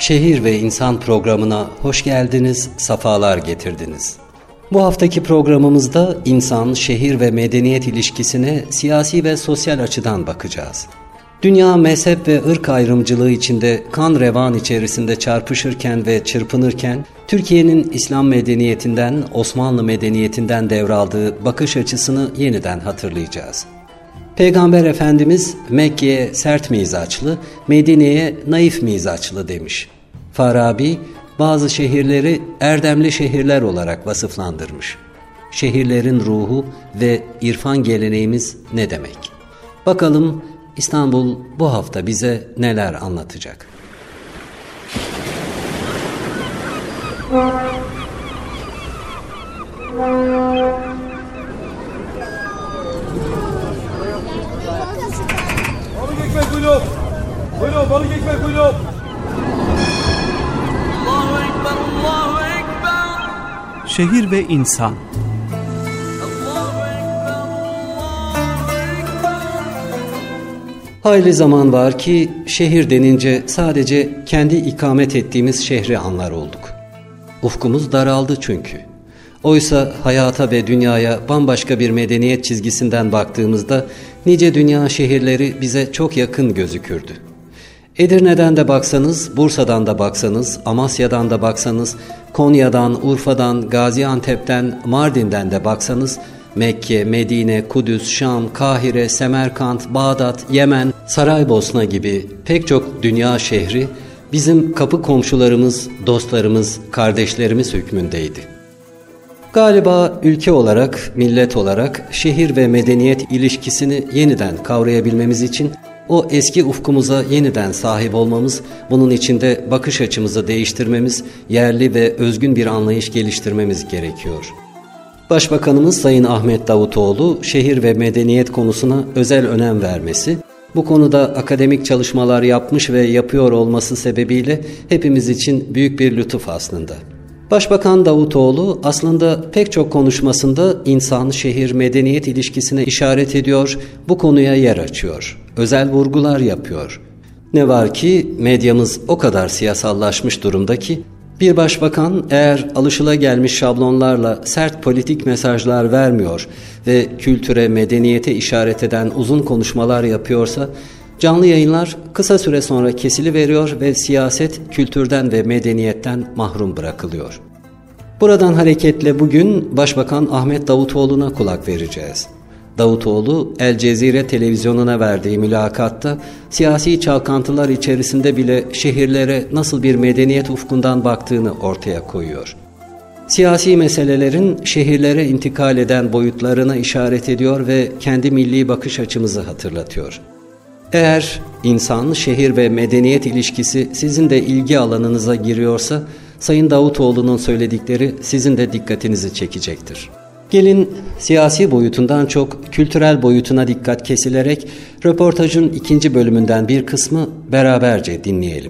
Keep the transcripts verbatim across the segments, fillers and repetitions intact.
Şehir ve İnsan programına hoş geldiniz, safalar getirdiniz. Bu haftaki programımızda insan, şehir ve medeniyet ilişkisine siyasi ve sosyal açıdan bakacağız. Dünya mezhep ve ırk ayrımcılığı içinde kan revan içerisinde çarpışırken ve çırpınırken, Türkiye'nin İslam medeniyetinden, Osmanlı medeniyetinden devraldığı bakış açısını yeniden hatırlayacağız. Peygamber Efendimiz Mekke'ye sert mizaçlı, Medine'ye naif mizaçlı demiş. Farabi bazı şehirleri erdemli şehirler olarak vasıflandırmış. Şehirlerin ruhu ve irfan geleneğimiz ne demek? Bakalım İstanbul bu hafta bize neler anlatacak? Balık ekmek buyurun. Buyurun balık ekmek buyurun. Allahu Ekber, Allahu Ekber. Şehir ve insan. Hayli zaman var ki şehir denince sadece kendi ikamet ettiğimiz şehri anlar olduk. Ufkumuz daraldı çünkü. Oysa hayata ve dünyaya bambaşka bir medeniyet çizgisinden baktığımızda nice dünya şehirleri bize çok yakın gözükürdü. Edirne'den de baksanız, Bursa'dan da baksanız, Amasya'dan da baksanız, Konya'dan, Urfa'dan, Gaziantep'ten, Mardin'den de baksanız, Mekke, Medine, Kudüs, Şam, Kahire, Semerkant, Bağdat, Yemen, Saraybosna gibi pek çok dünya şehri bizim kapı komşularımız, dostlarımız, kardeşlerimiz hükmündeydi. Galiba ülke olarak, millet olarak şehir ve medeniyet ilişkisini yeniden kavrayabilmemiz için o eski ufkumuza yeniden sahip olmamız, bunun için de bakış açımızı değiştirmemiz, yerli ve özgün bir anlayış geliştirmemiz gerekiyor. Başbakanımız Sayın Ahmet Davutoğlu, şehir ve medeniyet konusuna özel önem vermesi, bu konuda akademik çalışmalar yapmış ve yapıyor olması sebebiyle hepimiz için büyük bir lütuf aslında. Başbakan Davutoğlu aslında pek çok konuşmasında insan, şehir, medeniyet ilişkisine işaret ediyor, bu konuya yer açıyor, özel vurgular yapıyor. Ne var ki medyamız o kadar siyasallaşmış durumda ki, bir başbakan eğer alışılagelmiş şablonlarla sert politik mesajlar vermiyor ve kültüre, medeniyete işaret eden uzun konuşmalar yapıyorsa, canlı yayınlar kısa süre sonra kesiliveriyor ve siyaset kültürden ve medeniyetten mahrum bırakılıyor. Buradan hareketle bugün Başbakan Ahmet Davutoğlu'na kulak vereceğiz. Davutoğlu, El Cezire televizyonuna verdiği mülakatta siyasi çalkantılar içerisinde bile şehirlere nasıl bir medeniyet ufkundan baktığını ortaya koyuyor. Siyasi meselelerin şehirlere intikal eden boyutlarına işaret ediyor ve kendi milli bakış açımızı hatırlatıyor. Eğer insan, şehir ve medeniyet ilişkisi sizin de ilgi alanınıza giriyorsa, Sayın Davutoğlu'nun söyledikleri sizin de dikkatinizi çekecektir. Gelin siyasi boyutundan çok kültürel boyutuna dikkat kesilerek röportajın ikinci bölümünden bir kısmı beraberce dinleyelim.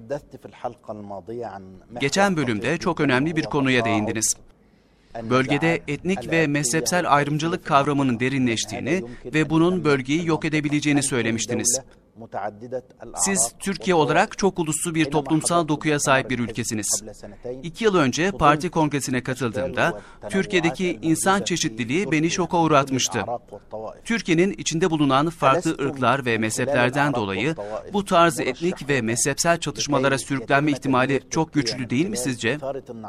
Geçen bölümde çok önemli bir konuya değindiniz. Bölgede etnik ve mezhepsel ayrımcılık kavramının derinleştiğini ve bunun bölgeyi yok edebileceğini söylemiştiniz. Siz Türkiye olarak çok uluslu bir toplumsal dokuya sahip bir ülkesiniz. İki yıl önce parti kongresine katıldığımda Türkiye'deki insan çeşitliliği beni şoka uğratmıştı. Türkiye'nin içinde bulunan farklı ırklar ve mezheplerden dolayı bu tarz etnik ve mezhepsel çatışmalara sürüklenme ihtimali çok güçlü değil mi sizce?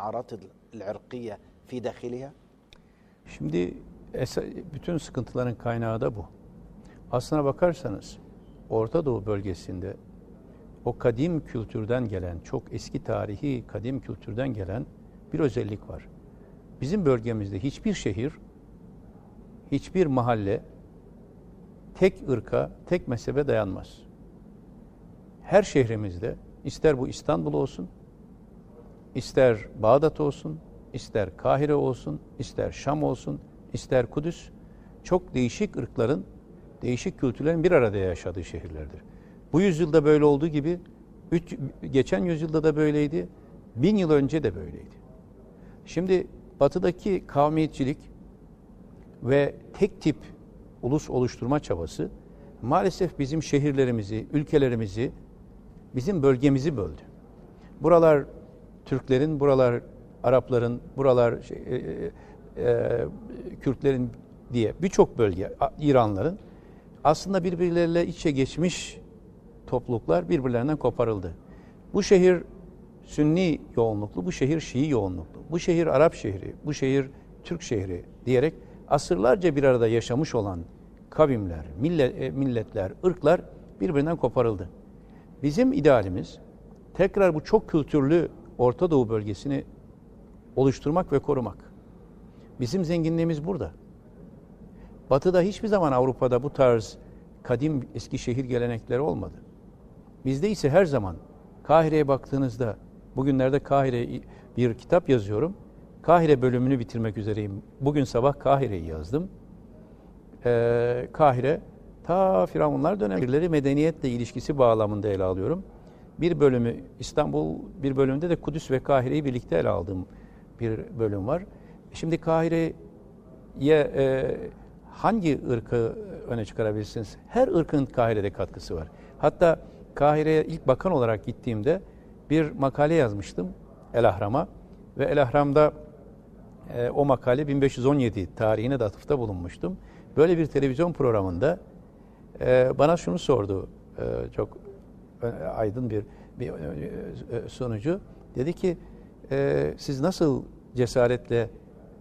Şimdi bütün sıkıntıların kaynağı da bu. Aslına bakarsanız Orta Doğu bölgesinde o kadim kültürden gelen, çok eski tarihi kadim kültürden gelen bir özellik var. Bizim bölgemizde hiçbir şehir, hiçbir mahalle tek ırka, tek mezhebe dayanmaz. Her şehrimizde, ister bu İstanbul olsun, ister Bağdat olsun, ister Kahire olsun, ister Şam olsun, ister Kudüs, çok değişik ırkların, değişik kültürlerin bir arada yaşadığı şehirlerdir. Bu yüzyılda böyle olduğu gibi, üç, geçen yüzyılda da böyleydi, bin yıl önce de böyleydi. Şimdi batıdaki kavmiyetçilik ve tek tip ulus oluşturma çabası maalesef bizim şehirlerimizi, ülkelerimizi, bizim bölgemizi böldü. buralar Türklerin, buralar Arapların, buralar şey, e, e, Kürtlerin diye birçok bölge, İranların aslında birbirleriyle iç içe geçmiş topluluklar birbirlerinden koparıldı. Bu şehir Sünni yoğunluklu, bu şehir Şii yoğunluklu, bu şehir Arap şehri, bu şehir Türk şehri diyerek asırlarca bir arada yaşamış olan kavimler, millet, milletler, ırklar birbirinden koparıldı. Bizim idealimiz tekrar bu çok kültürlü Orta Doğu bölgesini oluşturmak ve korumak. Bizim zenginliğimiz burada. Batı'da hiçbir zaman Avrupa'da bu tarz kadim eski şehir gelenekleri olmadı. Bizde ise her zaman Kahire'ye baktığınızda, bugünlerde Kahire bir kitap yazıyorum. Kahire bölümünü bitirmek üzereyim. Bugün sabah Kahire'yi yazdım. Ee, Kahire, ta Firavunlar dönemleri medeniyetle ilişkisi bağlamında ele alıyorum. Bir bölümü İstanbul, bir bölümde de Kudüs ve Kahire'yi birlikte ele aldığım bir bölüm var. Şimdi Kahire'ye e, hangi ırkı öne çıkarabilirsiniz? Her ırkın Kahire'de katkısı var. Hatta Kahire'ye ilk bakan olarak gittiğimde bir makale yazmıştım El Ahram'a ve El Ahram'da e, o makale bin beş yüz on yedi tarihine de atıfta bulunmuştum. Böyle bir televizyon programında e, bana şunu sordu, e, çok aydın bir, bir e, sunucu. Dedi ki, e, siz nasıl cesaretle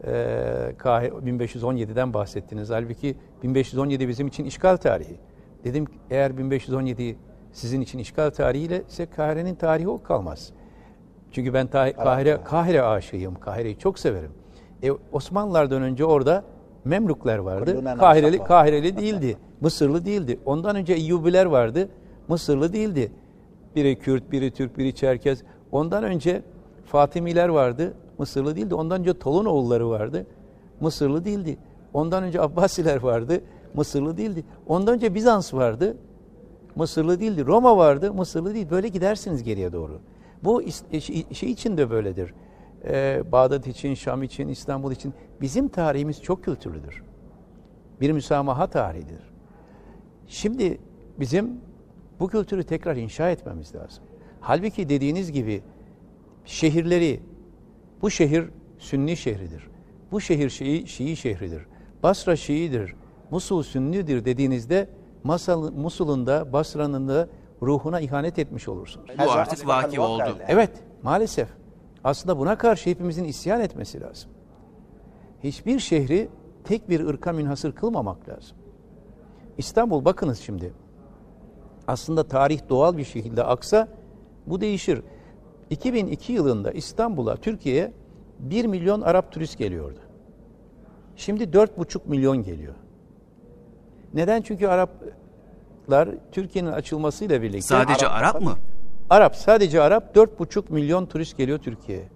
e, bin beş yüz on yedi'den bahsettiniz? Halbuki bin beş yüz on yedi bizim için işgal tarihi. Dedim, eğer bin beş yüz on yedi sizin için işgal tarihiyle ise Kahire'nin tarihi o kalmaz. Çünkü ben ta- Kahire, Kahire aşığıyım. Kahire'yi çok severim. E, Osmanlılardan önce orada Memlukler vardı. Kahireli, Kahireli değildi. Mısırlı değildi. Ondan önce Eyyubiler vardı. Mısırlı değildi. Biri Kürt, biri Türk, biri Çerkez. Ondan önce Fatimiler vardı. Mısırlı değildi. Ondan önce Tolunoğulları vardı. Mısırlı değildi. Ondan önce Abbasiler vardı. Mısırlı değildi. Ondan önce Bizans vardı. Mısırlı değildi. Roma vardı. Mısırlı değil. Böyle gidersiniz geriye doğru. Bu şey için de böyledir. Ee, Bağdat için, Şam için, İstanbul için. Bizim tarihimiz çok kültürlüdür. Bir müsamaha tarihidir. Şimdi bizim bu kültürü tekrar inşa etmemiz lazım. Halbuki dediğiniz gibi şehirleri, bu şehir Sünni şehridir. Bu şehir Şii, Şii şehridir. Basra Şii'dir. Musul Sünnidir dediğinizde Masal, Musul'un da Basra'nın da ruhuna ihanet etmiş olursunuz. Bu artık vaki oldu. Evet, maalesef. Aslında buna karşı hepimizin isyan etmesi lazım. Hiçbir şehri tek bir ırka münhasır kılmamak lazım. İstanbul, bakınız şimdi. Aslında tarih doğal bir şekilde aksa bu değişir. iki bin iki yılında İstanbul'a, Türkiye'ye bir milyon Arap turist geliyordu. Şimdi dört buçuk milyon geliyor. Neden? Çünkü Araplar Türkiye'nin açılmasıyla birlikte... Sadece Arap, Arap mı? Arap, sadece Arap. dört buçuk milyon turist geliyor Türkiye'ye.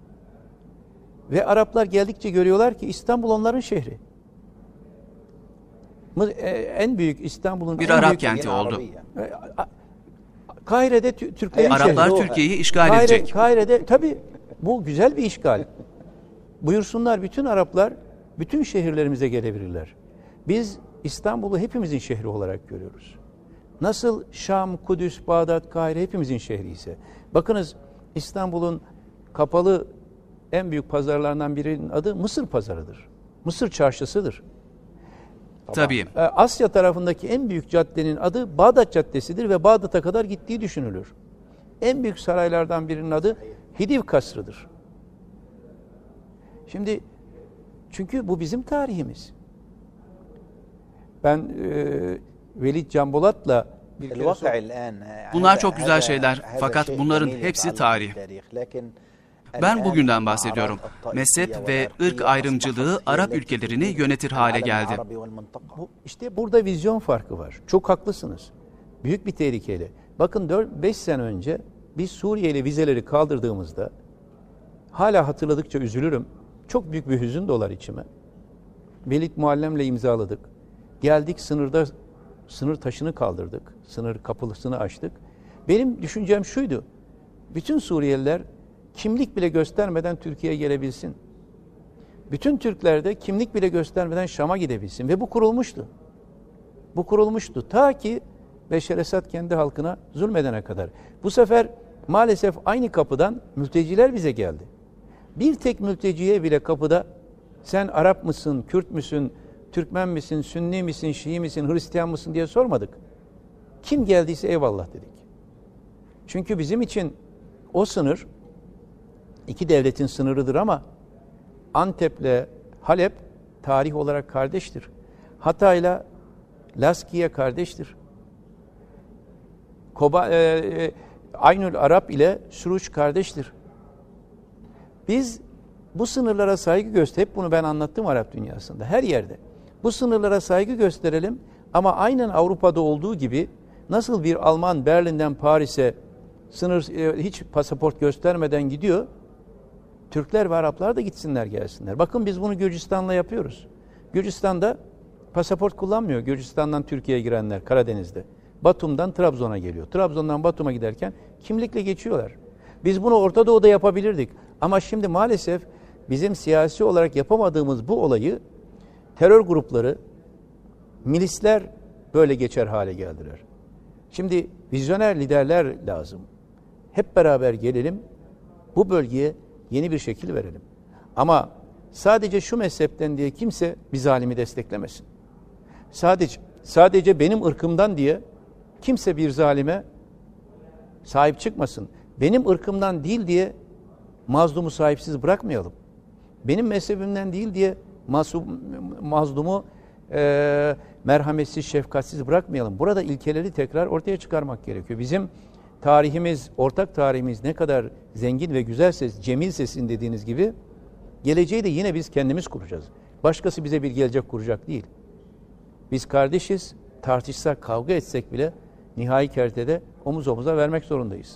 Ve Araplar geldikçe görüyorlar ki İstanbul onların şehri. En büyük İstanbul'un bir en Arap büyük kenti oldu. Kahire'de Türklerin Araplar şehri. Türkiye'yi işgal Kahire, edecek. Kahire'de tabii bu güzel bir işgal. Buyursunlar, bütün Araplar bütün şehirlerimize gelebilirler. Biz İstanbul'u hepimizin şehri olarak görüyoruz. Nasıl Şam, Kudüs, Bağdat, Kahire hepimizin şehri ise. Bakınız, İstanbul'un kapalı en büyük pazarlarından birinin adı Mısır Pazarı'dır. Mısır Çarşısı'dır. Tabii. Asya tarafındaki en büyük caddenin adı Bağdat Caddesi'dir ve Bağdat'a kadar gittiği düşünülür. En büyük saraylardan birinin adı Hidiv Kasrı'dır. Şimdi, çünkü bu bizim tarihimiz. Ben e, Velid Can Bolat'la bir kere sor- Bunlar çok güzel şeyler, fakat bunların hepsi tarih. Ben bugünden bahsediyorum. Mezhep ve ırk ayrımcılığı Arap ülkelerini yönetir hale geldi. Bu, işte burada vizyon farkı var. Çok haklısınız. Büyük bir tehlikeyle. Bakın dört beş sene önce biz Suriyeli vizeleri kaldırdığımızda hala hatırladıkça üzülürüm. Çok büyük bir hüzün dolar içime. Velid Muallem'le imzaladık. Geldik, sınırda sınır taşını kaldırdık. Sınır kapısını açtık. Benim düşüncem şuydu. Bütün Suriyeliler kimlik bile göstermeden Türkiye'ye gelebilsin. Bütün Türkler de kimlik bile göstermeden Şam'a gidebilsin. Ve bu kurulmuştu. Bu kurulmuştu. Ta ki Beşer Esad kendi halkına zulmedene kadar. Bu sefer maalesef aynı kapıdan mülteciler bize geldi. Bir tek mülteciye bile kapıda sen Arap mısın, Kürt müsün, Türkmen misin, Sünni misin, Şii misin, Hristiyan mısın diye sormadık. Kim geldiyse eyvallah dedik. Çünkü bizim için o sınır iki devletin sınırıdır ama Antep'le Halep tarih olarak kardeştir. Hatay'la Laskiye kardeştir. Koba, e, e, Aynül Arap ile Suruç kardeştir. Biz bu sınırlara saygı gösterip, hep bunu ben anlattım Arap dünyasında, her yerde. Bu sınırlara saygı gösterelim ama aynen Avrupa'da olduğu gibi nasıl bir Alman Berlin'den Paris'e sınır e, hiç pasaport göstermeden gidiyor, Türkler ve Araplar da gitsinler gelsinler. Bakın biz bunu Gürcistan'la yapıyoruz. Gürcistan'da pasaport kullanmıyor. Gürcistan'dan Türkiye'ye girenler Karadeniz'de. Batum'dan Trabzon'a geliyor. Trabzon'dan Batum'a giderken kimlikle geçiyorlar. Biz bunu Orta Doğu'da yapabilirdik. Ama şimdi maalesef bizim siyasi olarak yapamadığımız bu olayı terör grupları, milisler böyle geçer hale geldiler. Şimdi vizyoner liderler lazım. Hep beraber gelelim, bu bölgeye yeni bir şekil verelim. Ama sadece şu mezhepten diye kimse bir zalimi desteklemesin. Sadece sadece benim ırkımdan diye kimse bir zalime sahip çıkmasın. Benim ırkımdan değil diye mazlumu sahipsiz bırakmayalım. Benim mezhebimden değil diye masum, mazlumu e, merhametsiz, şefkatsiz bırakmayalım. Burada ilkeleri tekrar ortaya çıkarmak gerekiyor. Bizim tarihimiz, ortak tarihimiz ne kadar zengin ve güzelse, cemil sesin dediğiniz gibi, geleceği de yine biz kendimiz kuracağız. Başkası bize bir gelecek kuracak değil. Biz kardeşiz, tartışsak, kavga etsek bile nihai kertede omuz omuza vermek zorundayız.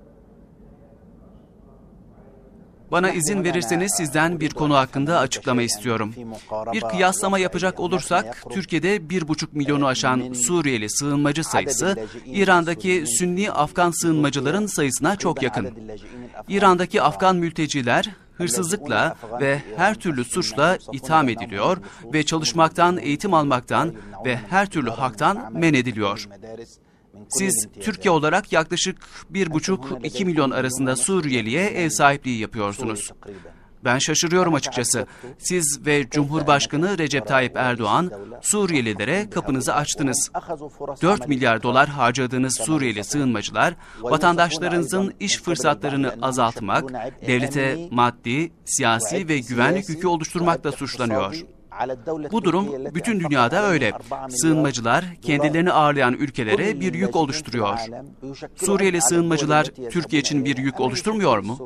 Bana izin verirseniz sizden bir konu hakkında açıklama istiyorum. Bir kıyaslama yapacak olursak, Türkiye'de bir buçuk milyonu aşan Suriyeli sığınmacı sayısı, İran'daki Sünni Afgan sığınmacıların sayısına çok yakın. İran'daki Afgan mülteciler, hırsızlıkla ve her türlü suçla itham ediliyor ve çalışmaktan, eğitim almaktan ve her türlü haktan men ediliyor. Siz Türkiye olarak yaklaşık bir buçuk iki milyon arasında Suriyeliye ev sahipliği yapıyorsunuz. Ben şaşırıyorum açıkçası. Siz ve Cumhurbaşkanı Recep Tayyip Erdoğan Suriyelilere kapınızı açtınız. dört milyar dolar harcadığınız Suriyeli sığınmacılar, vatandaşlarınızın iş fırsatlarını azaltmak, devlete maddi, siyasi ve güvenlik yükü oluşturmakla suçlanıyor. Bu durum bütün dünyada öyle. Sığınmacılar kendilerini ağırlayan ülkelere bir yük oluşturuyor. Suriyeli sığınmacılar Türkiye için bir yük oluşturmuyor mu?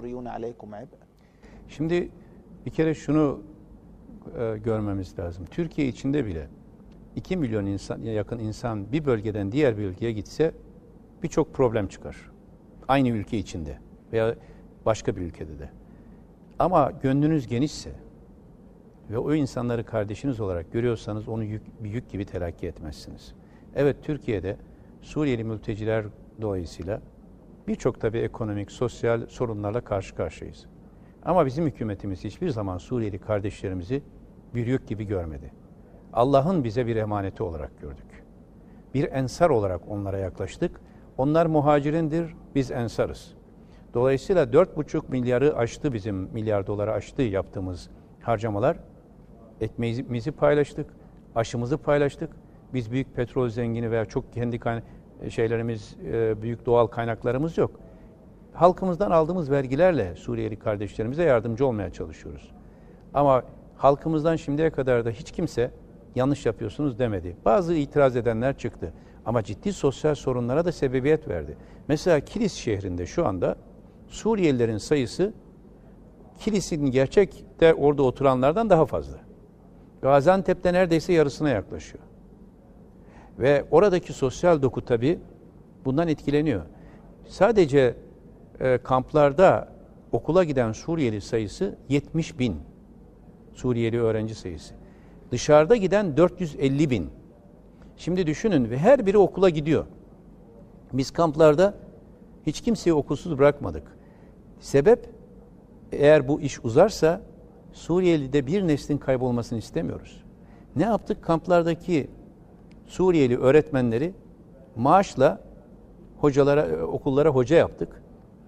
Şimdi bir kere şunu e, görmemiz lazım. Türkiye içinde bile iki milyon insan, yakın insan bir bölgeden diğer bir ülkeye gitse birçok problem çıkar. Aynı ülke içinde veya başka bir ülkede de. Ama gönlünüz genişse ve o insanları kardeşiniz olarak görüyorsanız onu yük, bir yük gibi telakki etmezsiniz. Evet, Türkiye'de Suriyeli mülteciler dolayısıyla birçok tabii ekonomik, sosyal sorunlarla karşı karşıyayız. Ama bizim hükümetimiz hiçbir zaman Suriyeli kardeşlerimizi bir yük gibi görmedi. Allah'ın bize bir emaneti olarak gördük. Bir ensar olarak onlara yaklaştık. Onlar muhacirindir, biz ensarız. Dolayısıyla dört buçuk milyarı aştı, bizim milyar doları aştı yaptığımız harcamalar. Ekmeğimizi paylaştık, aşımızı paylaştık. Biz büyük petrol zengini veya çok kendi şeylerimiz, büyük doğal kaynaklarımız yok. Halkımızdan aldığımız vergilerle Suriyeli kardeşlerimize yardımcı olmaya çalışıyoruz. Ama halkımızdan şimdiye kadar da hiç kimse yanlış yapıyorsunuz demedi. Bazı itiraz edenler çıktı. Ama ciddi sosyal sorunlara da sebebiyet verdi. Mesela Kilis şehrinde şu anda Suriyelilerin sayısı Kilis'in gerçekte orada oturanlardan daha fazla. Gaziantep'te neredeyse yarısına yaklaşıyor. Ve oradaki sosyal doku tabii bundan etkileniyor. Sadece e, kamplarda okula giden Suriyeli sayısı yetmiş bin. Suriyeli öğrenci sayısı. Dışarıda giden dört yüz elli bin. Şimdi düşünün ve her biri okula gidiyor. Biz kamplarda hiç kimseyi okulsuz bırakmadık. Sebep, eğer bu iş uzarsa Suriyeli'de bir neslin kaybolmasını istemiyoruz. Ne yaptık? Kamplardaki Suriyeli öğretmenleri maaşla hocalara, okullara hoca yaptık.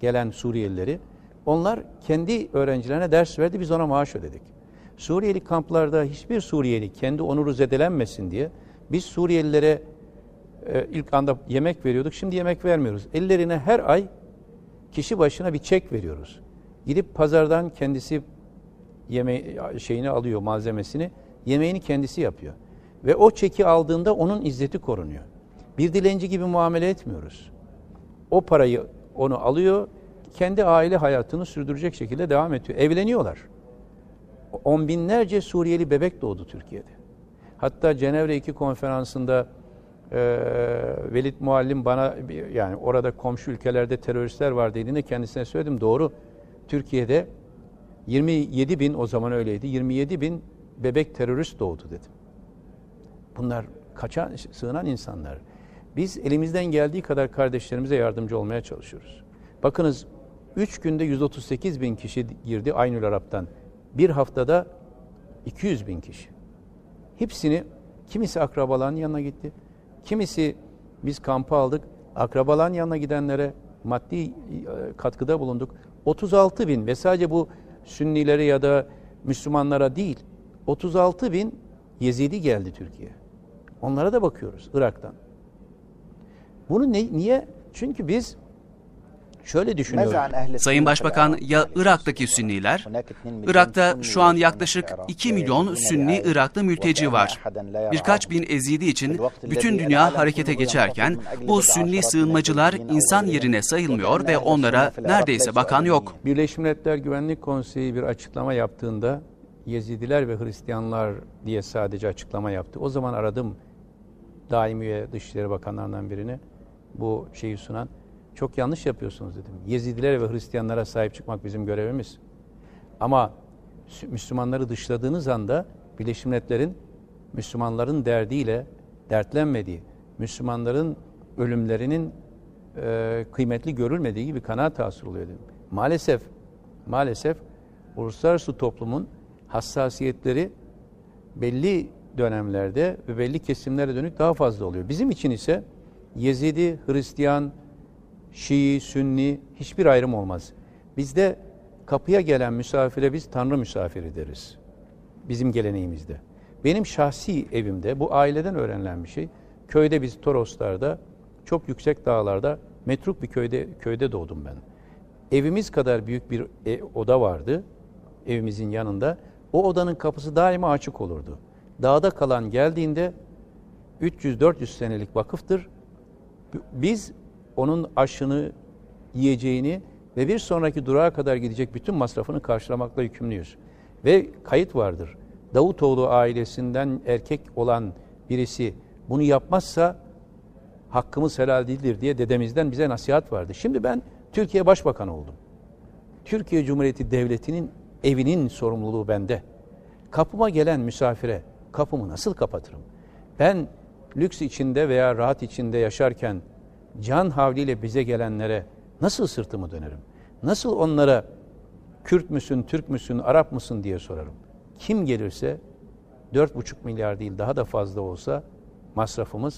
gelen Suriyelileri, onlar kendi öğrencilerine ders verdi, biz ona maaş ödedik. Suriyeli kamplarda hiçbir Suriyeli kendi onuru zedelenmesin diye biz Suriyelilere e, ilk anda yemek veriyorduk, şimdi yemek vermiyoruz. Ellerine her ay kişi başına bir çek veriyoruz. Gidip pazardan kendisi yeme şeyini alıyor, malzemesini, yemeğini kendisi yapıyor. Ve o çeki aldığında onun izzeti korunuyor. Bir dilenci gibi muamele etmiyoruz. O parayı onu alıyor, kendi aile hayatını sürdürecek şekilde devam ediyor. Evleniyorlar. On binlerce Suriyeli bebek doğdu Türkiye'de. Hatta Cenevre iki konferansında e, Velid Muallim bana, yani orada komşu ülkelerde teröristler var dediğinde kendisine söyledim. Doğru. Türkiye'de yirmi yedi bin, o zaman öyleydi, yirmi yedi bin bebek terörist doğdu dedim. Bunlar kaçan, sığınan insanlar. Biz elimizden geldiği kadar kardeşlerimize yardımcı olmaya çalışıyoruz. Bakınız, üç günde yüz otuz sekiz bin kişi girdi Aynül Arap'tan. Bir haftada iki yüz bin kişi. Hepsini, kimisi akrabaların yanına gitti. Kimisi biz kampa aldık. Akrabaların yanına gidenlere maddi katkıda bulunduk. otuz altı bin ve sadece bu Sünnilere ya da Müslümanlara değil, otuz altı bin Yezidi geldi Türkiye'ye. Onlara da bakıyoruz Irak'tan. Bunu ne, niye? Çünkü biz şöyle düşünüyoruz. Sayın Başbakan, ya Irak'taki Sünniler? Irak'ta şu an yaklaşık iki milyon Sünni Iraklı mülteci var. Birkaç bin Ezidi için bütün dünya harekete geçerken bu Sünni sığınmacılar insan yerine sayılmıyor ve onlara neredeyse bakan yok. Birleşmiş Milletler Güvenlik Konseyi bir açıklama yaptığında Yezidiler ve Hristiyanlar diye sadece açıklama yaptı. O zaman aradım daimi üye Dışişleri Bakanlarından birini, bu şeyi sunan. Çok yanlış yapıyorsunuz dedim. Yezidilere ve Hristiyanlara sahip çıkmak bizim görevimiz. Ama Müslümanları dışladığınız anda Birleşmiş Milletler'in Müslümanların derdiyle dertlenmediği, Müslümanların ölümlerinin e, kıymetli görülmediği gibi kanaat hasıl oluyor dedim. Maalesef, maalesef uluslararası toplumun hassasiyetleri belli dönemlerde ve belli kesimlere dönük daha fazla oluyor. Bizim için ise Yezidi, Hristiyan, Şii, Sünni hiçbir ayrım olmaz. Bizde kapıya gelen misafire biz Tanrı misafiri deriz. Bizim geleneğimizde. Benim şahsi evimde, bu aileden öğrenilen bir şey. Köyde, biz Toroslar'da, çok yüksek dağlarda, metruk bir köyde köyde doğdum ben. Evimiz kadar büyük bir e, oda vardı evimizin yanında. O odanın kapısı daima açık olurdu. Dağda kalan geldiğinde üç yüz dört yüz senelik vakıftır. Biz onun aşını, yiyeceğini ve bir sonraki durağa kadar gidecek bütün masrafını karşılamakla yükümlüyüz. Ve kayıt vardır. Davutoğlu ailesinden erkek olan birisi bunu yapmazsa hakkımız helal değildir diye dedemizden bize nasihat vardı. Şimdi ben Türkiye Başbakanı oldum. Türkiye Cumhuriyeti Devleti'nin evinin sorumluluğu bende. Kapıma gelen misafire kapımı nasıl kapatırım? Ben lüks içinde veya rahat içinde yaşarken can havliyle bize gelenlere nasıl sırtımı dönerim? Nasıl onlara Kürt müsün, Türk müsün, Arap mısın diye sorarım. Kim gelirse dört buçuk milyar değil daha da fazla olsa masrafımız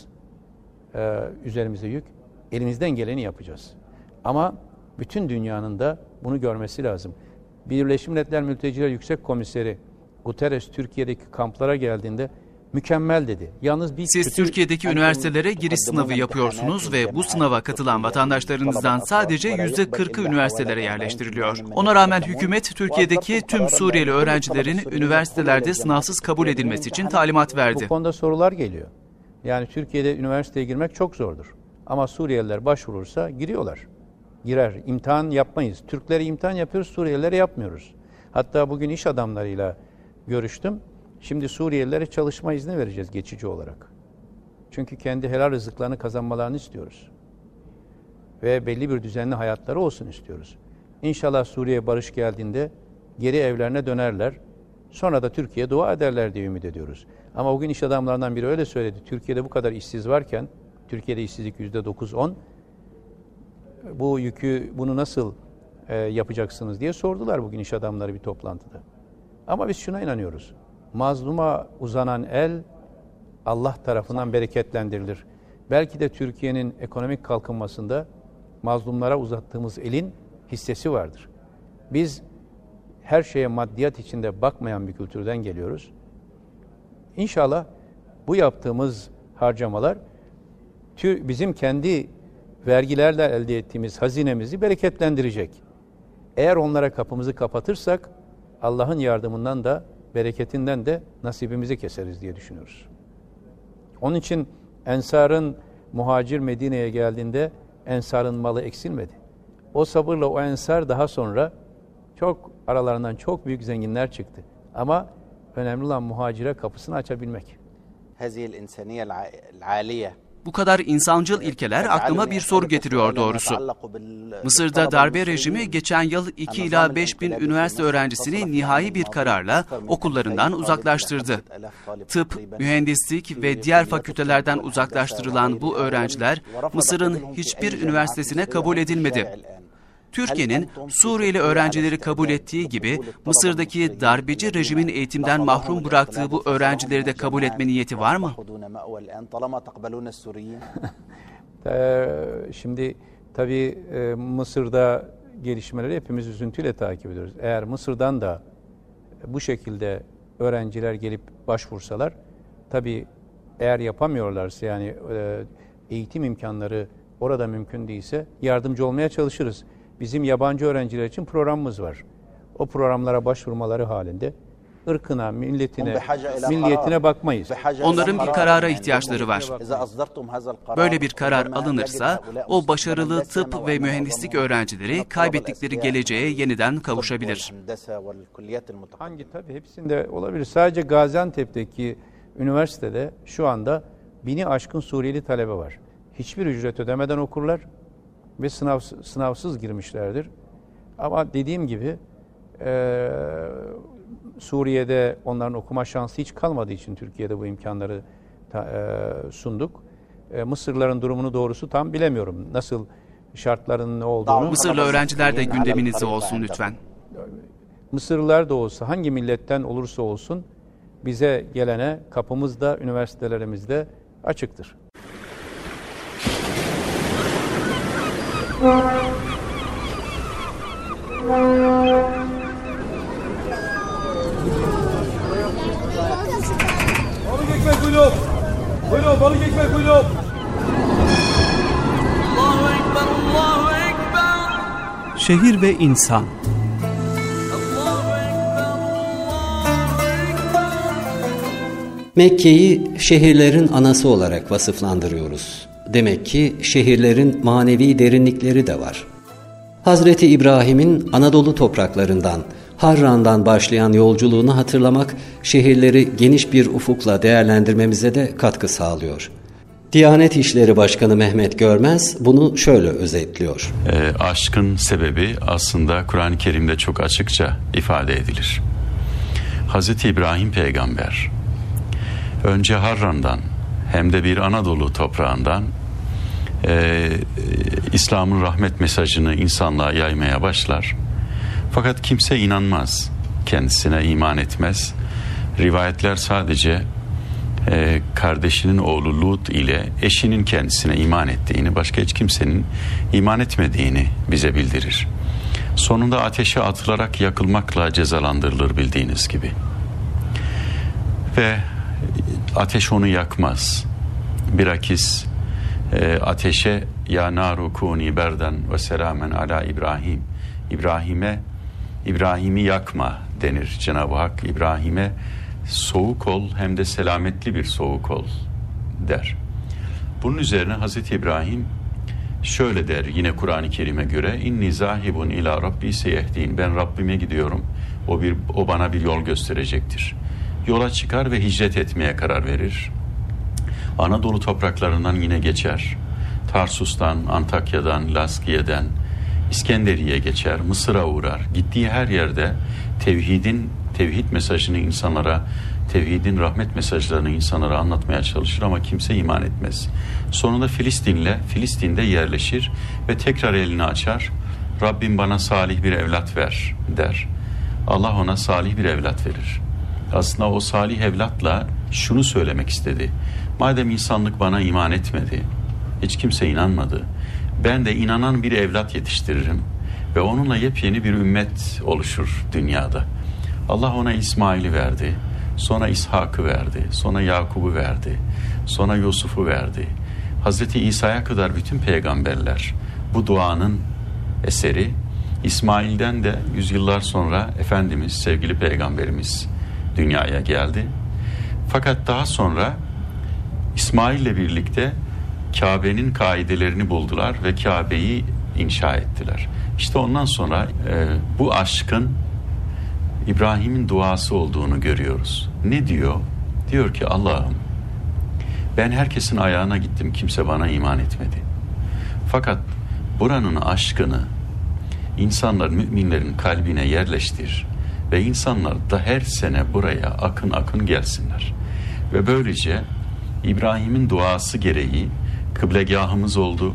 e, üzerimize yük. Elimizden geleni yapacağız. Ama bütün dünyanın da bunu görmesi lazım. Birleşmiş Milletler Mülteciler Yüksek Komiseri Guterres Türkiye'deki kamplara geldiğinde mükemmel dedi. Yalnız bir Siz kötü... Türkiye'deki üniversitelere giriş sınavı yapıyorsunuz ve bu sınava katılan vatandaşlarınızdan sadece yüzde kırkı üniversitelere yerleştiriliyor. Ona rağmen hükümet Türkiye'deki tüm Suriyeli öğrencilerin üniversitelerde sınavsız kabul edilmesi için talimat verdi. Bu konuda sorular geliyor. Yani Türkiye'de üniversiteye girmek çok zordur. Ama Suriyeliler başvurursa giriyorlar. Girer. İmtihan yapmayız. Türklere imtihan yapıyoruz, Suriyelilere yapmıyoruz. Hatta bugün iş adamlarıyla görüştüm. Şimdi Suriyelilere çalışma izni vereceğiz geçici olarak. Çünkü kendi helal rızıklarını kazanmalarını istiyoruz. Ve belli bir düzenli hayatları olsun istiyoruz. İnşallah Suriye barış geldiğinde geri evlerine dönerler. Sonra da Türkiye'ye dua ederler diye ümit ediyoruz. Ama bugün iş adamlarından biri öyle söyledi. Türkiye'de bu kadar işsiz varken, Türkiye'de işsizlik yüzde dokuz on, bu yükü, bunu nasıl e, yapacaksınız diye sordular bugün iş adamları bir toplantıda. Ama biz şuna inanıyoruz. Mazluma uzanan el Allah tarafından bereketlendirilir. Belki de Türkiye'nin ekonomik kalkınmasında mazlumlara uzattığımız elin hissesi vardır. Biz her şeye maddiyat içinde bakmayan bir kültürden geliyoruz. İnşallah bu yaptığımız harcamalar bizim kendi vergilerle elde ettiğimiz hazinemizi bereketlendirecek. Eğer onlara kapımızı kapatırsak Allah'ın yardımından da bereketinden de nasibimizi keseriz diye düşünüyoruz. Onun için Ensar'ın muhacir Medine'ye geldiğinde Ensar'ın malı eksilmedi. O sabırla o Ensar daha sonra çok aralarından çok büyük zenginler çıktı. Ama önemli olan muhacire kapısını açabilmek. Bu kadar insancıl ilkeler aklıma bir soru getiriyor doğrusu. Mısır'da darbe rejimi geçen yıl iki ila beş bin üniversite öğrencisini nihai bir kararla okullarından uzaklaştırdı. Tıp, mühendislik ve diğer fakültelerden uzaklaştırılan bu öğrenciler Mısır'ın hiçbir üniversitesine kabul edilmedi. Türkiye'nin Suriyeli öğrencileri kabul ettiği gibi Mısır'daki darbeci rejimin eğitimden mahrum bıraktığı bu öğrencileri de kabul etme niyeti var mı? Şimdi tabii Mısır'da gelişmeleri hepimiz üzüntüyle takip ediyoruz. Eğer Mısır'dan da bu şekilde öğrenciler gelip başvursalar, tabii eğer yapamıyorlarsa, yani eğitim imkanları orada mümkün değilse yardımcı olmaya çalışırız. Bizim yabancı öğrenciler için programımız var. O programlara başvurmaları halinde ırkına, milletine, milliyetine bakmayız. Onların bir karara ihtiyaçları var. Böyle bir karar alınırsa o başarılı tıp ve mühendislik öğrencileri kaybettikleri geleceğe yeniden kavuşabilir. Hangi tabii hepsinde olabilir. Sadece Gaziantep'teki üniversitede şu anda bini aşkın Suriyeli talebe var. Hiçbir ücret ödemeden okurlar ve sınav, sınavsız girmişlerdir. Ama dediğim gibi e, Suriye'de onların okuma şansı hiç kalmadığı için Türkiye'de bu imkanları ta, e, sunduk. E, Mısırlıların durumunu doğrusu tam bilemiyorum. Nasıl şartların ne olduğunu. Mısırlı öğrenciler de gündeminizde olsun lütfen. Mısırlılar da olsa, hangi milletten olursa olsun bize gelene kapımız da üniversitelerimizde açıktır. Balık ekmek buyurun. Buyurun balık ekmek buyurun. Allahu Ekber, Allahu Ekber. Şehir ve insan. Mekke'yi şehirlerin anası olarak vasıflandırıyoruz. Demek ki şehirlerin manevi derinlikleri de var. Hazreti İbrahim'in Anadolu topraklarından, Harran'dan başlayan yolculuğunu hatırlamak, şehirleri geniş bir ufukla değerlendirmemize de katkı sağlıyor. Diyanet İşleri Başkanı Mehmet Görmez bunu şöyle özetliyor. E, aşkın sebebi aslında Kur'an-ı Kerim'de çok açıkça ifade edilir. Hazreti İbrahim peygamber önce Harran'dan hem de bir Anadolu toprağından e, İslam'ın rahmet mesajını insanlığa yaymaya başlar. Fakat kimse inanmaz, kendisine iman etmez. Rivayetler sadece e, kardeşinin oğlu Lut ile eşinin kendisine iman ettiğini, başka hiç kimsenin iman etmediğini bize bildirir. Sonunda ateşe atılarak yakılmakla cezalandırılır bildiğiniz gibi. Ve ateş onu yakmaz. Bilakis e, ateşe ya naru kuni berden ve selamen ala İbrahim. İbrahim'e İbrahim'i yakma denir. Cenab-ı Hak İbrahim'e soğuk ol hem de selametli bir soğuk ol der. Bunun üzerine Hazreti İbrahim şöyle der yine Kur'an-ı Kerim'e göre inni zahibun ila rabbi seyehdin. Ben Rabbime gidiyorum. O bir o bana bir yol gösterecektir. Yola çıkar ve hicret etmeye karar verir. Anadolu topraklarından yine geçer. Tarsus'tan, Antakya'dan, Laskiye'den, İskenderiye geçer, Mısır'a uğrar. Gittiği her yerde tevhidin, tevhid mesajını insanlara, tevhidin rahmet mesajlarını insanlara anlatmaya çalışır ama kimse iman etmez. Sonunda Filistin'le, Filistin'de yerleşir ve tekrar elini açar. Rabbim bana salih bir evlat ver der. Allah ona salih bir evlat verir. Aslında o salih evlatla şunu söylemek istedi. Madem insanlık bana iman etmedi, hiç kimse inanmadı. Ben de inanan bir evlat yetiştiririm ve onunla yepyeni bir ümmet oluşur dünyada. Allah ona İsmail'i verdi, sonra İshak'ı verdi, sonra Yakub'u verdi, sonra Yusuf'u verdi. Hazreti İsa'ya kadar bütün peygamberler bu duanın eseri. İsmail'den de yüzyıllar sonra Efendimiz, sevgili peygamberimiz dünyaya geldi. Fakat daha sonra İsmail'le birlikte Kabe'nin kaidelerini buldular ve Kabe'yi inşa ettiler. İşte ondan sonra e, bu aşkın İbrahim'in duası olduğunu görüyoruz. Ne diyor? Diyor ki Allah'ım, ben herkesin ayağına gittim, kimse bana iman etmedi. Fakat buranın aşkını insanlar, müminlerin kalbine yerleştir ve insanlar da her sene buraya akın akın gelsinler. Ve böylece İbrahim'in duası gereği kıblegahımız oldu.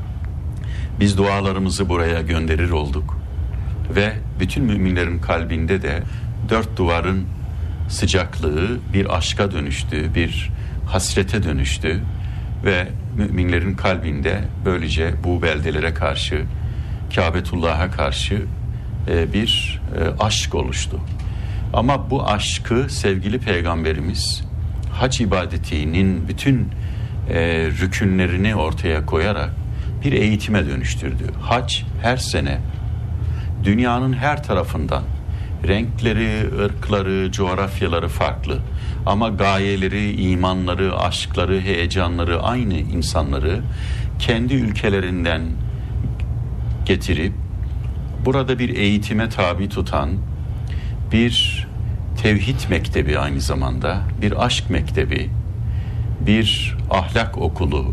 Biz dualarımızı buraya gönderir olduk. Ve bütün müminlerin kalbinde de dört duvarın sıcaklığı bir aşka dönüştü, bir hasrete dönüştü. Ve müminlerin kalbinde böylece bu beldelere karşı, Kâbetullah'a karşı bir aşk oluştu. Ama bu aşkı sevgili Peygamberimiz hac ibadetinin bütün rükünlerini ortaya koyarak bir eğitime dönüştürdü. Hac her sene dünyanın her tarafından, renkleri, ırkları, coğrafyaları farklı ama gayeleri, imanları, aşkları, heyecanları aynı insanları kendi ülkelerinden getirip burada bir eğitime tabi tutan bir tevhid mektebi, aynı zamanda bir aşk mektebi, bir ahlak okulu,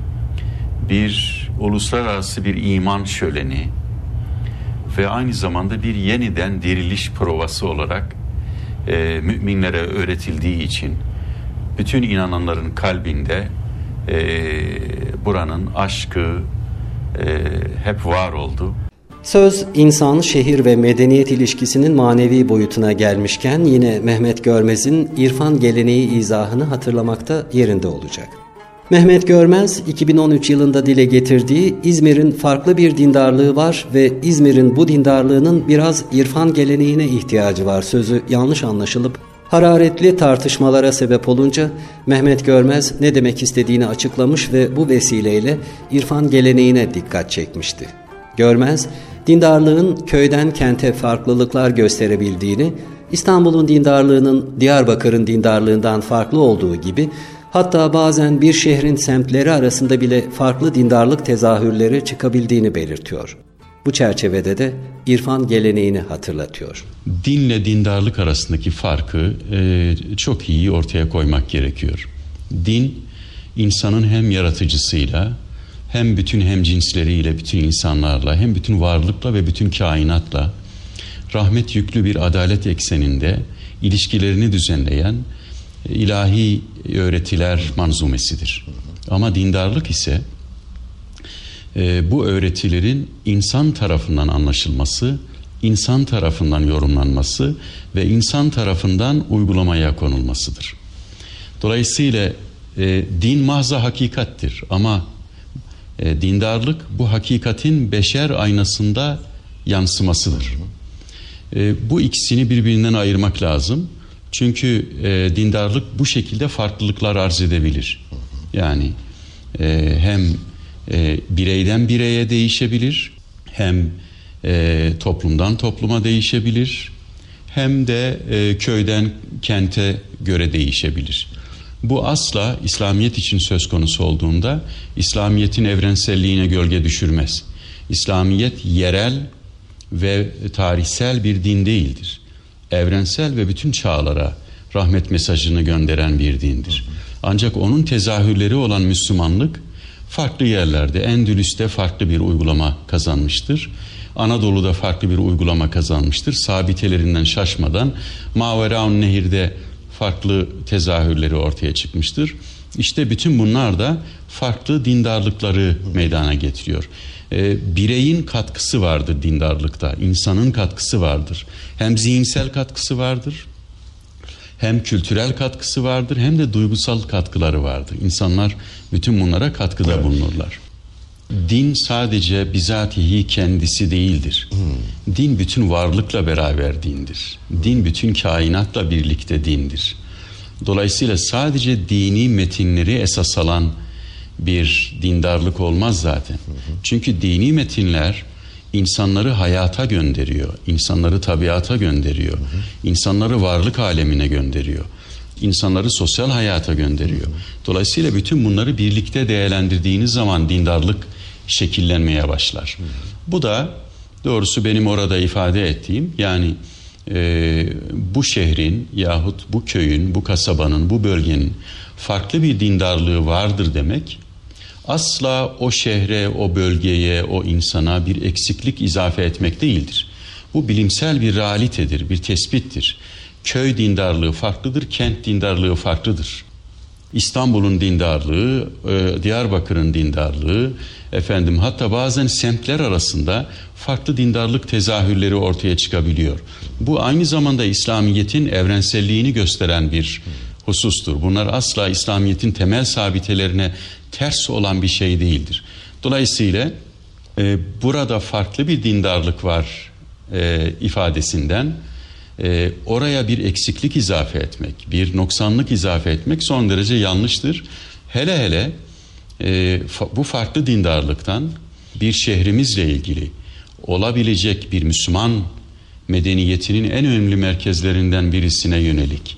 bir uluslararası bir iman şöleni ve aynı zamanda bir yeniden diriliş provası olarak e, müminlere öğretildiği için bütün inananların kalbinde e, buranın aşkı e, hep var oldu. Söz insan, şehir ve medeniyet ilişkisinin manevi boyutuna gelmişken yine Mehmet Görmez'in irfan geleneği izahını hatırlamakta yerinde olacak. Mehmet Görmez, iki bin on üç yılında dile getirdiği İzmir'in farklı bir dindarlığı var ve İzmir'in bu dindarlığının biraz irfan geleneğine ihtiyacı var sözü yanlış anlaşılıp hararetli tartışmalara sebep olunca Mehmet Görmez ne demek istediğini açıklamış ve bu vesileyle irfan geleneğine dikkat çekmişti. Görmez, dindarlığın köyden kente farklılıklar gösterebildiğini, İstanbul'un dindarlığının Diyarbakır'ın dindarlığından farklı olduğu gibi, hatta bazen bir şehrin semtleri arasında bile farklı dindarlık tezahürleri çıkabildiğini belirtiyor. Bu çerçevede de irfan geleneğini hatırlatıyor. Dinle dindarlık arasındaki farkı e, çok iyi ortaya koymak gerekiyor. Din, insanın hem yaratıcısıyla, hem bütün hemcinsleriyle, bütün insanlarla, hem bütün varlıkla ve bütün kainatla rahmet yüklü bir adalet ekseninde ilişkilerini düzenleyen ilahi öğretiler manzumesidir. Ama dindarlık ise e, bu öğretilerin insan tarafından anlaşılması, insan tarafından yorumlanması ve insan tarafından uygulamaya konulmasıdır. Dolayısıyla e, din mahza hakikattir ama e, dindarlık bu hakikatin beşer aynasında yansımasıdır. E, bu ikisini birbirinden ayırmak lazım. Çünkü e, dindarlık bu şekilde farklılıklar arz edebilir. Yani e, hem e, bireyden bireye değişebilir, hem e, toplumdan topluma değişebilir, hem de e, köyden kente göre değişebilir. Bu asla İslamiyet için söz konusu olduğunda İslamiyet'in evrenselliğine gölge düşürmez. İslamiyet yerel ve tarihsel bir din değildir. Evrensel ve bütün çağlara rahmet mesajını gönderen bir dindir. Ancak onun tezahürleri olan Müslümanlık farklı yerlerde, Endülüs'te farklı bir uygulama kazanmıştır. Anadolu'da farklı bir uygulama kazanmıştır. Sabitelerinden şaşmadan Maveraun Nehir'de farklı tezahürleri ortaya çıkmıştır. İşte bütün bunlar da farklı dindarlıkları meydana getiriyor. Ee, bireyin katkısı vardır dindarlıkta, insanın katkısı vardır. Hem zihinsel katkısı vardır, hem kültürel katkısı vardır, hem de duygusal katkıları vardır. İnsanlar bütün bunlara katkıda bulunurlar. Din sadece bizatihi kendisi değildir. Hmm. Din bütün varlıkla beraber dindir. Din bütün kainatla birlikte dindir. Dolayısıyla sadece dini metinleri esas alan bir dindarlık olmaz zaten. Hmm. Çünkü dini metinler insanları hayata gönderiyor, insanları tabiata gönderiyor, hmm. insanları varlık alemine gönderiyor, insanları sosyal hayata gönderiyor. Hmm. Dolayısıyla bütün bunları birlikte değerlendirdiğiniz zaman dindarlık şekillenmeye başlar. Hmm. Bu da doğrusu benim orada ifade ettiğim, yani e, bu şehrin yahut bu köyün, bu kasabanın, bu bölgenin farklı bir dindarlığı vardır demek, asla o şehre, o bölgeye, o insana bir eksiklik izafe etmek değildir. Bu bilimsel bir realitedir, bir tespittir. Köy dindarlığı farklıdır, kent dindarlığı farklıdır. İstanbul'un dindarlığı, Diyarbakır'ın dindarlığı, efendim hatta bazen semtler arasında farklı dindarlık tezahürleri ortaya çıkabiliyor. Bu aynı zamanda İslamiyet'in evrenselliğini gösteren bir husustur. Bunlar asla İslamiyet'in temel sabitelerine ters olan bir şey değildir. Dolayısıyla e, burada farklı bir dindarlık var e, ifadesinden e, oraya bir eksiklik izafe etmek, bir noksanlık izafe etmek son derece yanlıştır. Hele hele e, fa, bu farklı dindarlıktan bir şehrimizle ilgili olabilecek bir Müslüman medeniyetinin en önemli merkezlerinden birisine yönelik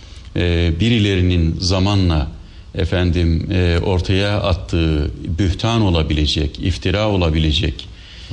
e, birilerinin zamanla efendim e, ortaya attığı bühtan olabilecek, iftira olabilecek,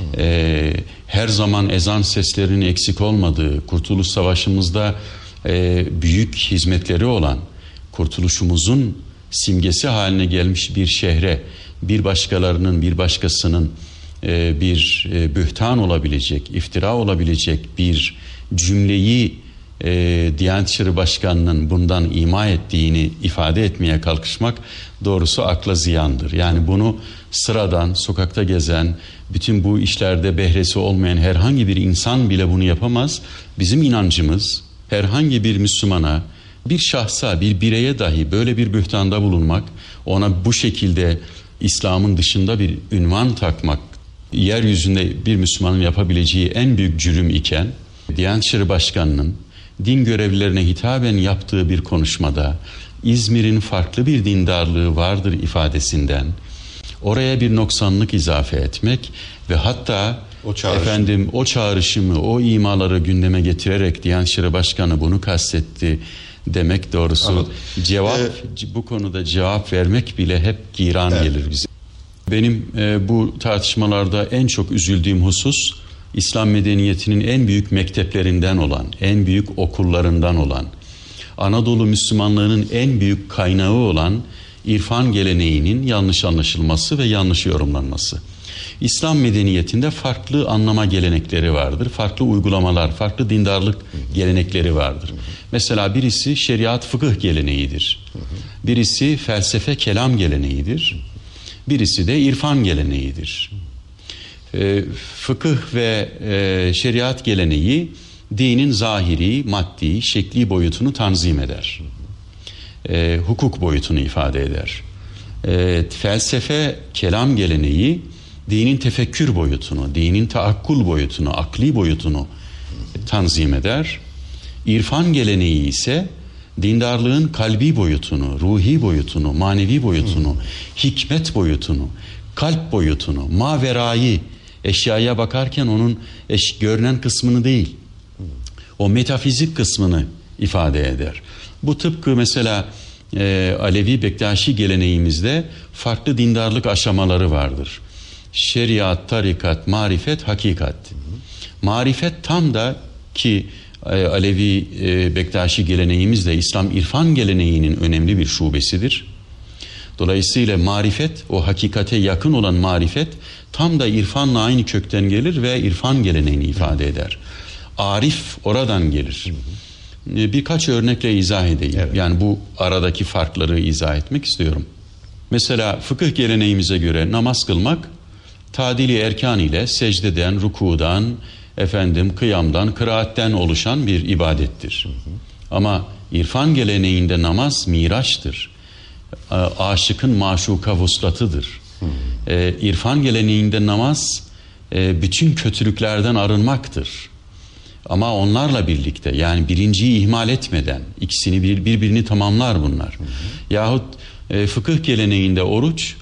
e, her zaman ezan seslerinin eksik olmadığı, Kurtuluş Savaşı'mızda e, büyük hizmetleri olan, kurtuluşumuzun simgesi haline gelmiş bir şehre, bir başkalarının, bir başkasının e, bir e, bühtan olabilecek, iftira olabilecek bir cümleyi E, Diyanet İşleri Başkanı'nın bundan ima ettiğini ifade etmeye kalkışmak doğrusu akla ziyandır. Yani bunu sıradan, sokakta gezen, bütün bu işlerde behresi olmayan herhangi bir insan bile bunu yapamaz. Bizim inancımız herhangi bir Müslümana, bir şahsa, bir bireye dahi böyle bir bühtanda bulunmak, ona bu şekilde İslam'ın dışında bir ünvan takmak, yeryüzünde bir Müslümanın yapabileceği en büyük cürüm iken, Diyanet İşleri Başkanı'nın din görevlilerine hitaben yaptığı bir konuşmada İzmir'in farklı bir dindarlığı vardır ifadesinden oraya bir noksanlık izafe etmek ve hatta o çağrışım. efendim o çağrışımı, o imaları gündeme getirerek Diyanet İşleri Başkanı bunu kastetti demek doğrusu Anladım. cevap ee, bu konuda cevap vermek bile hep giran evet. gelir bize. Benim e, bu tartışmalarda en çok üzüldüğüm husus İslam medeniyetinin en büyük mekteplerinden olan, en büyük okullarından olan, Anadolu Müslümanlığının en büyük kaynağı olan irfan geleneğinin yanlış anlaşılması ve yanlış yorumlanması. İslam medeniyetinde farklı anlama gelenekleri vardır, farklı uygulamalar, farklı dindarlık gelenekleri vardır. Mesela birisi şeriat fıkıh geleneğidir, birisi felsefe kelam geleneğidir, birisi de irfan geleneğidir. E, fıkıh ve e, şeriat geleneği dinin zahiri, maddi, şekli boyutunu tanzim eder. E, hukuk boyutunu ifade eder. E, felsefe, kelam geleneği dinin tefekkür boyutunu, dinin taakkul boyutunu, akli boyutunu tanzim eder. İrfan geleneği ise dindarlığın kalbi boyutunu, ruhi boyutunu, manevi boyutunu, hikmet boyutunu, kalp boyutunu, maverayı, eşyaya bakarken onun eş, görünen kısmını değil, o metafizik kısmını ifade eder. Bu tıpkı mesela e, Alevi Bektaşi geleneğimizde farklı dindarlık aşamaları vardır. Şeriat, tarikat, marifet, hakikat. Marifet tam da ki e, Alevi e, Bektaşi geleneğimizde İslam irfan geleneğinin önemli bir şubesidir. Dolayısıyla marifet, o hakikate yakın olan marifet tam da irfanla aynı kökten gelir ve irfan geleneğini ifade eder. Arif oradan gelir. Birkaç örnekle izah edeyim. Evet. Yani bu aradaki farkları izah etmek istiyorum. Mesela fıkıh geleneğimize göre namaz kılmak tadili erkan ile secdeden, rukudan, efendim kıyamdan, kıraatten oluşan bir ibadettir. Hı hı. Ama irfan geleneğinde namaz miraçtır. Aşıkın maşuka vuslatıdır. E, irfan geleneğinde namaz e, bütün kötülüklerden arınmaktır. Ama onlarla birlikte, yani birinciyi ihmal etmeden, ikisini bir, birbirini tamamlar bunlar. Hı hı. Yahut e, fıkıh geleneğinde oruç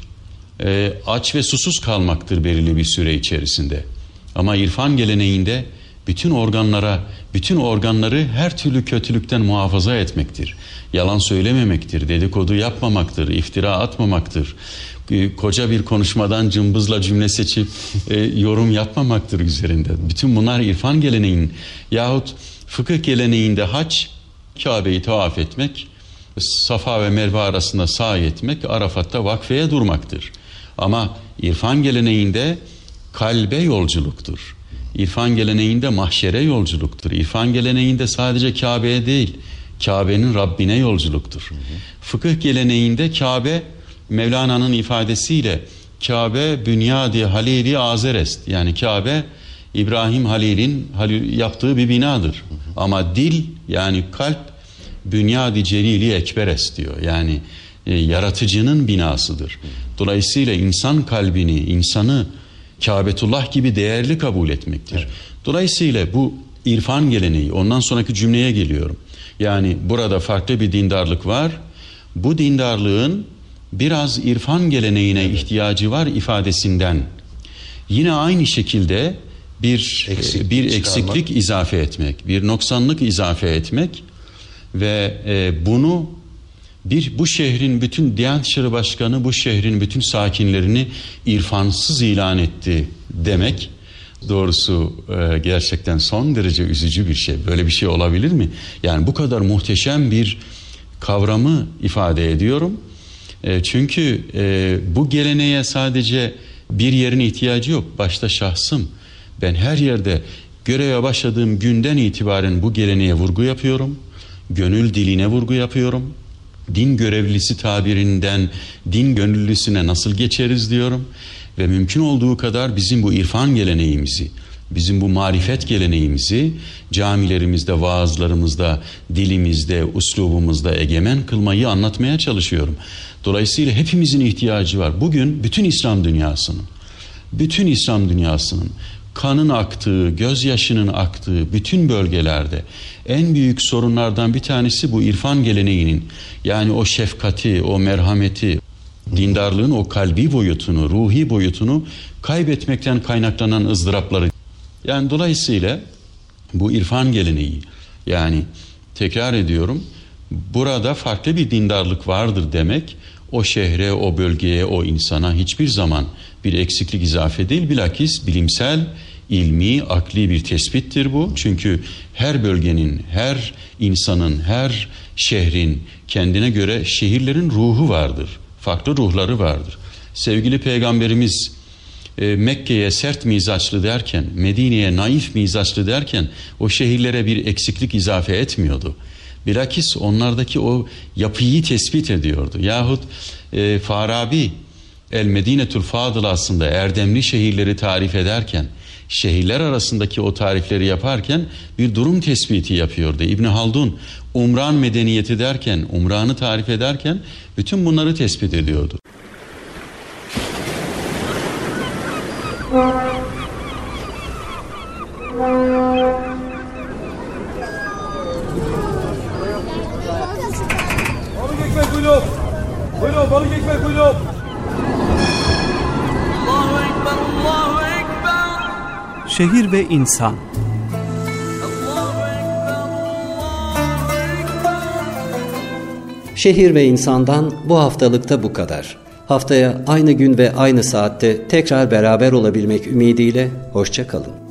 e, aç ve susuz kalmaktır belirli bir süre içerisinde. Ama irfan geleneğinde bütün organlara, bütün organları her türlü kötülükten muhafaza etmektir. Yalan söylememektir, dedikodu yapmamaktır, iftira atmamaktır. Koca bir konuşmadan cımbızla cümle seçip e, yorum yapmamaktır üzerinde. Bütün bunlar irfan geleneğinin, yahut fıkıh geleneğinde hac, Kabe'yi tavaf etmek, Safa ve Merve arasında sa'i etmek, Arafat'ta vakfeye durmaktır. Ama irfan geleneğinde kalbe yolculuktur. İrfan geleneğinde mahşere yolculuktur. İrfan geleneğinde sadece Kabe'ye değil, Kabe'nin Rabbine yolculuktur. Hı hı. Fıkıh geleneğinde Kabe, Mevlana'nın ifadesiyle Kabe bünyadi halili azerest, yani Kabe İbrahim Halil'in Halil yaptığı bir binadır. Hı hı. Ama dil, yani kalp bünyadi celili ekberest diyor. Yani e, yaratıcının binasıdır. Hı hı. Dolayısıyla insan kalbini, insanı Kâbetullah gibi değerli kabul etmektir. Evet. Dolayısıyla bu irfan geleneği, ondan sonraki cümleye geliyorum. Yani burada farklı bir dindarlık var. Bu dindarlığın biraz irfan geleneğine evet. ihtiyacı var ifadesinden. Yine aynı şekilde bir eksiklik, bir eksiklik çıkarmak. izafe etmek, bir noksanlık izafe etmek ve e, bunu bir bu şehrin bütün Diyanet İşleri Başkanı bu şehrin bütün sakinlerini irfansız ilan etti demek doğrusu e, gerçekten son derece üzücü bir şey. Böyle bir şey olabilir mi? Yani bu kadar muhteşem bir kavramı ifade ediyorum. E, çünkü e, bu geleneğe sadece bir yerin ihtiyacı yok. Başta şahsım. Ben her yerde göreve başladığım günden itibaren bu geleneğe vurgu yapıyorum. Gönül diline vurgu yapıyorum. Din görevlisi tabirinden din gönüllüsüne nasıl geçeriz diyorum. Ve mümkün olduğu kadar bizim bu irfan geleneğimizi, bizim bu marifet geleneğimizi camilerimizde, vaazlarımızda, dilimizde, uslubumuzda egemen kılmayı anlatmaya çalışıyorum. Dolayısıyla hepimizin ihtiyacı var. Bugün bütün İslam dünyasının, bütün İslam dünyasının kanın aktığı, gözyaşının aktığı bütün bölgelerde en büyük sorunlardan bir tanesi bu irfan geleneğinin, yani o şefkati, o merhameti, dindarlığın o kalbi boyutunu, ruhi boyutunu kaybetmekten kaynaklanan ızdırapları. Yani dolayısıyla bu irfan geleneği, yani tekrar ediyorum, burada farklı bir dindarlık vardır demek, o şehre, o bölgeye, o insana hiçbir zaman bir eksiklik izafe değil, bilakis bilimsel, ilmi, akli bir tespittir bu. Çünkü her bölgenin, her insanın, her şehrin kendine göre şehirlerin ruhu vardır. Farklı ruhları vardır. Sevgili Peygamberimiz e, Mekke'ye sert mizaçlı derken, Medine'ye naif mizaçlı derken o şehirlere bir eksiklik izafe etmiyordu. Bilakis onlardaki o yapıyı tespit ediyordu. Yahut e, Farabi El Medinetül Fadıl aslında erdemli şehirleri tarif ederken, şehirler arasındaki o tarifleri yaparken bir durum tespiti yapıyordu. İbn Haldun Umran medeniyeti derken, Umran'ı tarif ederken bütün bunları tespit ediyordu. Balık ekmek buyurun. Buyurun balık ekmek buyurun. Allahu Ekber, Allahu Ekber. Şehir ve insan. Şehir ve insandan bu haftalıkta bu kadar. Haftaya aynı gün ve aynı saatte tekrar beraber olabilmek ümidiyle hoşça kalın.